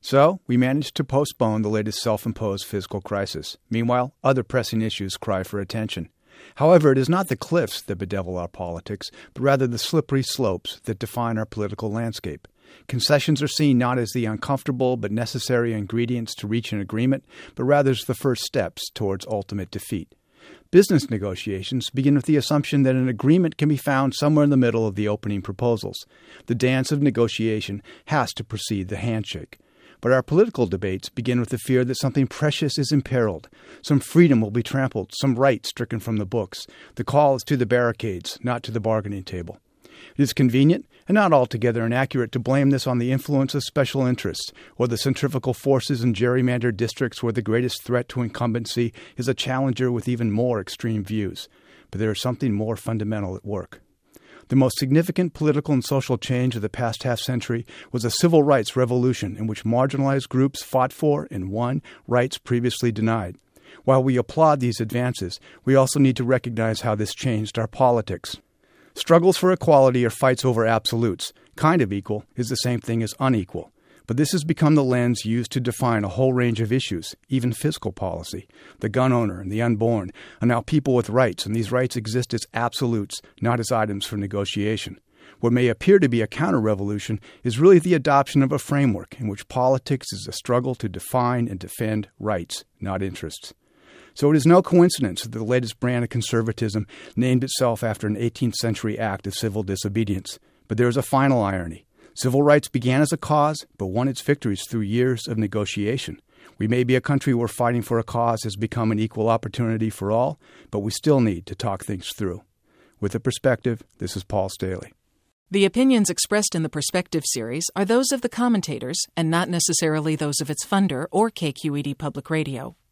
So, we managed to postpone the latest self-imposed fiscal crisis. Meanwhile, other pressing issues cry for attention. However, it is not the cliffs that bedevil our politics, but rather the slippery slopes that define our political landscape. Concessions are seen not as the uncomfortable but necessary ingredients to reach an agreement, but rather as the first steps towards ultimate defeat. Business negotiations begin with the assumption that an agreement can be found somewhere in the middle of the opening proposals. The dance of negotiation has to precede the handshake. But our political debates begin with the fear that something precious is imperiled. Some freedom will be trampled, some right stricken from the books. The call is to the barricades, not to the bargaining table. It is convenient and not altogether inaccurate to blame this on the influence of special interests or the centrifugal forces in gerrymandered districts where the greatest threat to incumbency is a challenger with even more extreme views. But there is something more fundamental at work. The most significant political and social change of the past half-century was a civil rights revolution in which marginalized groups fought for and won rights previously denied. While we applaud these advances, we also need to recognize how this changed our politics. Struggles for equality are fights over absolutes. Kind of equal is the same thing as unequal. But this has become the lens used to define a whole range of issues, even fiscal policy. The gun owner and the unborn are now people with rights, and these rights exist as absolutes, not as items for negotiation. What may appear to be a counter-revolution is really the adoption of a framework in which politics is a struggle to define and defend rights, not interests. So it is no coincidence that the latest brand of conservatism named itself after an 18th century act of civil disobedience. But there is a final irony. Civil rights began as a cause, but won its victories through years of negotiation. We may be a country where fighting for a cause has become an equal opportunity for all, but we still need to talk things through. With a Perspective, this is Paul Staley. The opinions expressed in the Perspective series are those of the commentators and not necessarily those of its funder or KQED Public Radio.